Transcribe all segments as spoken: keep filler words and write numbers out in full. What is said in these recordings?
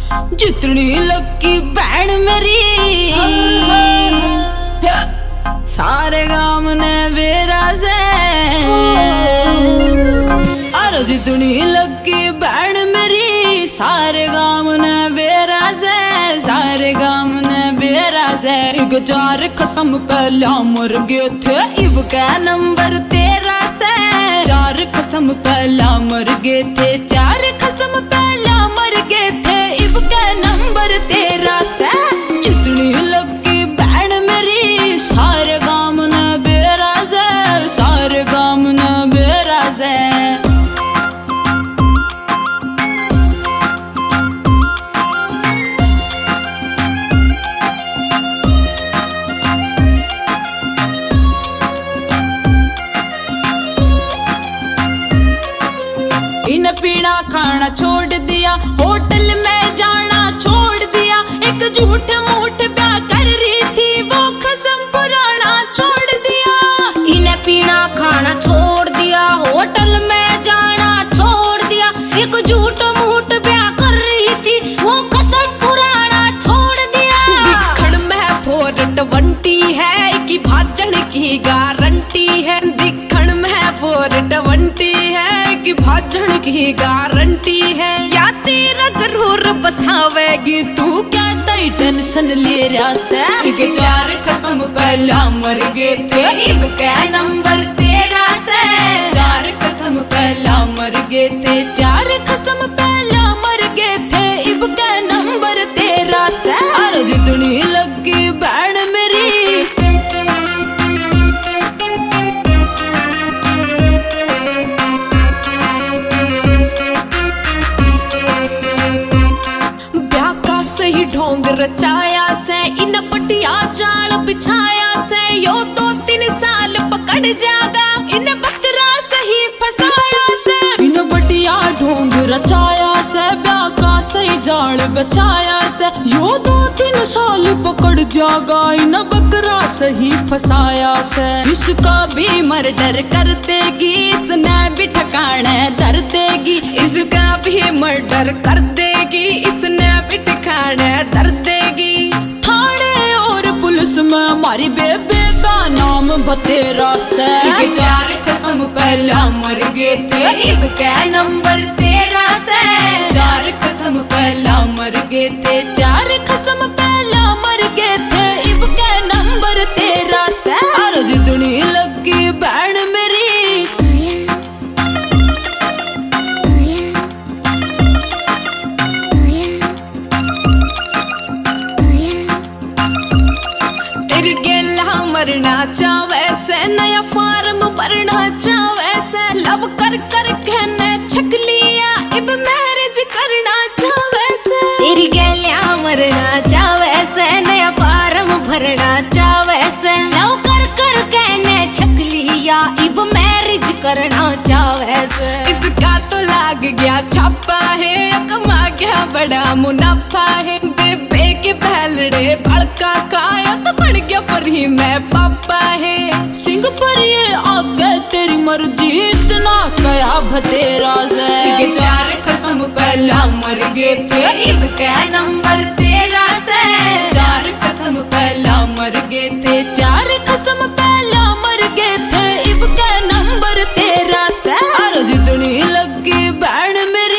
जितनी लकी बहन मेरी सारे गाम ने बेरा से। अरे जितनी लकी बहन मेरी सारे गाम ने बेरा से, सारे गाम ने बेरा से। एक चार कसम पहला मर गए थे इब का नंबर तेरह से। चार कसम पहला मर गए थे, चार कसम पहला मर गए थे इब का नंबर तेरह से। जितनी लकी बहन मेरी सारे गाम ने बेरा से, सारे गाम ने बेरा से। इन पीना खाना छोड़ दिया, होटल में जाना छोड़ दिया। एक झूठ मूठ प्यार कर रही थी वो कसम पुराना छोड़ दिया। इन पीना खाना छोड़ दिया, होटल में जाना छोड़ दिया। एक झूठ मूठ प्यार कर रही थी वो कसम पुराना छोड़ दिया। दिखण में फोर ट्वेंटी है कि भाजन की गारंटी है। दिखण में फोर ट्वेंटी है कि भाजन की गारंटी है। या तेरा जरूर बसावेगी तू क्या तई टेंशन ले रहा से। चार कसम पहला मर गए थे इब का नंबर तेरह से। चार कसम पहला मर गए थे, चार कसम पहला मर गए थे इब का नंबर तेरह से। अरे जितनी लगी बहन मेरी सही ढोंग रचाया से, इन पटिया जाल बिछाया से। यो दो तीन साल पकड़ जागा इन बकरा सही फसाया से। इन बटिया ढोंग रचाया से, ब्याह का सही जाल बचाया से। यो दो तीन साल पकड़ जागा इन बकरा सही फसाया से। इसका भी मर्डर कर देगी, इसने भी ठिकाने धर देगी। इसका भी मर्डर कर देगी, इसने भी ठिकाने धर देगी। थाने और पुलिस में हमारी बेबे का नाम बतेरा से। चार कसम पहला मर गए थे इब का नंबर तेरह से। चार कसम पहला मर गए थे, चार कसम पहला मर गए थे इब का नंबर तेरह से। अरे जितनी लगी बहन मेरी तेरी गेला मरना चावे से, नया फार्म भरना चावे से। लव कर कर कहने छक लिया इब मैरिज करना चावे से। तेरी गैलिया मरना चावे से, नया फार्म भरना चावे से। लव कर कर कहने छक लिया इब मैरिज करना चावे से। इसका तो लाग गया छापा है, कमा गया बड़ा मुनाफा है। बेबे के पहलड़े भड़का काया तो बन गया फ्री में पापा है। सिंह पर ये आगे तेरी मर्जी इतना कया भतेरा से। चार कसम पहला मर गए थे इब का नंबर तेरह से। चार कसम पहला मर गए थे, चार कसम पहला मर गए थे इब का नंबर तेरह से। अरे जितनी लगी बहन मेरी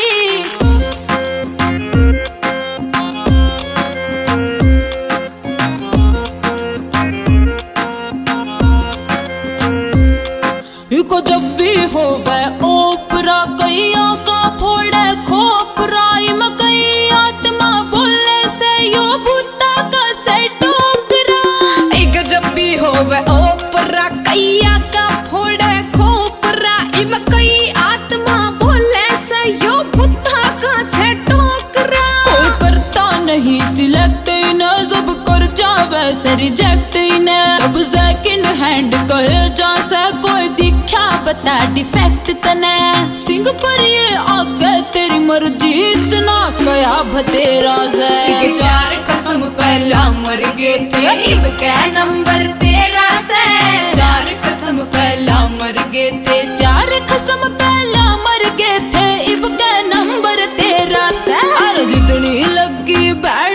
को जब भी हो वह ओपरा कैया का फोड़े खोपरा। इम कई आत्मा बोले से यो भूता का से टोकरा। एक जब भी हो वह ओपरा कैया का फोड़े खोपरा। इम कई आत्मा बोले से यो भूता का से टोकरा। कोई करता नहीं सिलेक्ट इन्हें, सब कर जावे से रिजेक्ट इन्हें। अब सेकंड हैंड कहे जा से कोई दिखा बता डिफेक्ट तने। सिंह पर ये आगे तेरी मर्जी इतना कया भतेरा से। चार कसम पहला मर गए थे इब का नंबर तेरह से। चार कसम पहला मर गए थे, चार कसम पहला मर गए थे इब का नंबर तेरह से। और जितनी लग लगी बैठ